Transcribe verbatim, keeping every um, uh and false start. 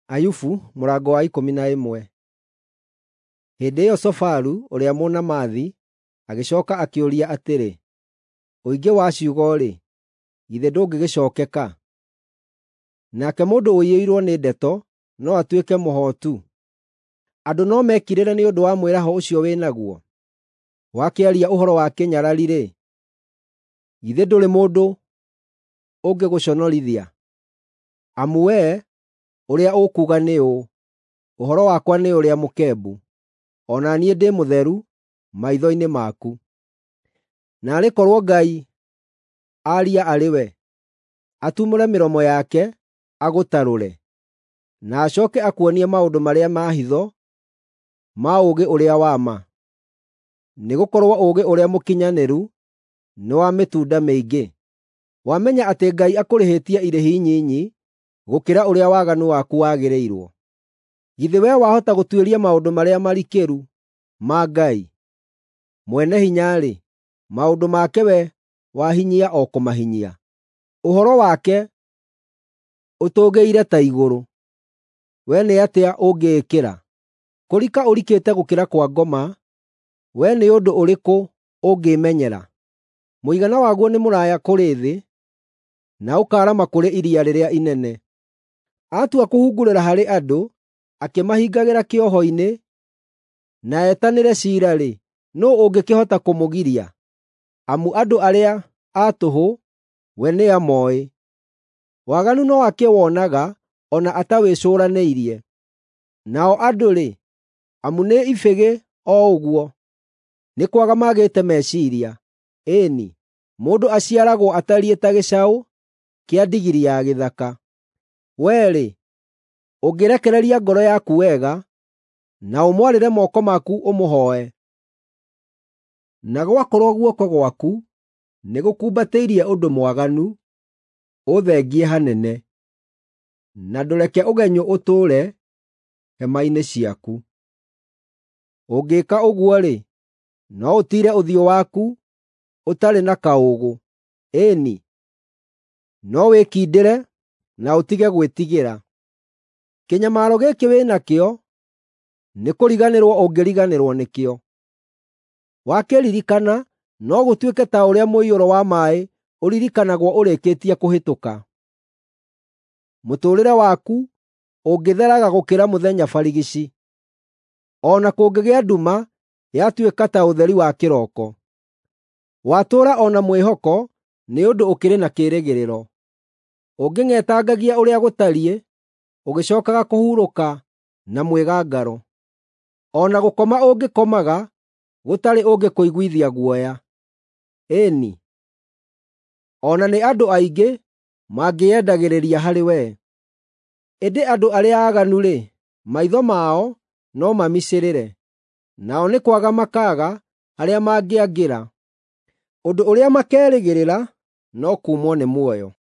Ayubu mũrango wa ikũmi na ĩmwe. Hĩndĩ ĩyo Zofaru ũrĩa Mũnaamathi agĩcooka akĩũria atĩrĩ, ũingĩ wa ciugo-rĩ, githĩ ndũngĩgĩcookeka? Nake mũndũ ũiyũirwo nĩ ndeto no atuĩke mũhootu? Andũ no mekirĩre nĩ ũndũ wa mwĩraho ũcio wĩnaguo? Wakĩaria ũhoro wa kĩnyarari-rĩ, githĩ ndũrĩ mũndũ ũngĩgũconorithia? Amu wee ũrĩa ũkuuga nĩ ũũ, ũhoro wakwa nĩ ũrĩa mũkembu, o na niĩ ndĩ mũtheru maitho-inĩ maku. Naarĩ korwo Ngai aaria arĩ we, atumũre mĩromo yake agũtarũre, na acooke akuonie maũndũ marĩa ma hitho ma ũũgĩ ũrĩa wa ma. Nĩgũkorwo ũũgĩ ũrĩa mũkinyanĩru nĩ wa mĩtunda mĩingĩ. Wamenya atĩ Ngai akũrĩhĩtie irĩhi nyinyi gũkĩra ũrĩa waganu waku wagĩrĩirwo. Githĩ wee wahota gũtuĩria maũndũ marĩa marikĩru ma Ngai? Mwene-Hinya-rĩ, maũndũ make we wahinyia o kũmahinyia. Ũhoro wake ũtũũgĩire ta igũrũ, we nĩ atĩa ũngĩĩkĩra? Kũrika ũrikĩte gũkĩra kwa ngoma, we nĩ ũndũ ũrĩkũ ũngĩĩmenyera? Mũigana waguo nĩ mũraaya kũrĩ thĩ, na ũkaarama kũrĩ iria rĩrĩa inene. Aatua kũhungurĩra harĩ andũ, akĩmahingagĩra kĩoho-inĩ, na etanĩre ciira-rĩ, nũũ ũngĩkĩhota kũmũgiria? Amu andũ arĩa a tũhũ we nĩamooĩ. Waganu no akĩwonaga o na atawĩcũũranĩirie. Nao andũ-rĩ, amu nĩ ibĩgĩ o ũguo, nĩ kwaga magĩte meciiria. Ĩĩ-ni, mũndũ aciaragwo atariĩ ta gĩcaũ kĩa ndigiri ya gĩthaka. Wee-rĩ, ũngĩrekereria ngoro yaku wega, na ũmwarĩre moko maku ũmũhooe, na gwakorwo guoko gwaku nĩgũkumbatĩirie ũndũ mwaganu, ũthengie hanene, na ndũreke ũgenyũ ũtũũre hema-inĩ ciaku. Ũngĩka ũguo-rĩ, no ũtiire ũthiũ waku ũtarĩ na kaũũgũ. Ĩĩ-ni, no wĩkindĩre na ũtige gwĩtigĩra. Kĩnyamaro gĩkĩ wĩ nakĩo nĩ kũriganĩrwo ũngĩriganĩrwo nĩkĩo. Wakĩririkana no gũtuĩke ta ũrĩa mũiyũro wa maaĩ ũririkanagwo ũrĩkĩtie kũhĩtũka. Mũtũũrĩre waku ũngĩtheraga gũkĩra mũthenya barigici, o na kũngĩgĩa nduma yatuĩka ta ũtheri wa kĩroko. Watũũra o na mwĩhoko nĩ ũndũ ũkĩrĩ na kĩĩrĩgĩrĩro. Ũngĩng'etangagia ũrĩa gũtariĩ, ũgĩcookaga kũhurũka na mwĩgangaro. O na gũkoma ũngĩkomaga gũtarĩ ũngĩkũiguithia guoya. Ĩĩ-ni, o na nĩ andũ aingĩ mangĩyendagĩrĩria harĩ wee. Ĩndĩ andũ arĩa aaganu-rĩ, maitho mao no mamicĩrĩre, nao nĩ kwaga makaaga harĩa mangĩangĩra. Ũndũ ũrĩa makerĩgĩrĩra no kuumwo nĩ muoyo.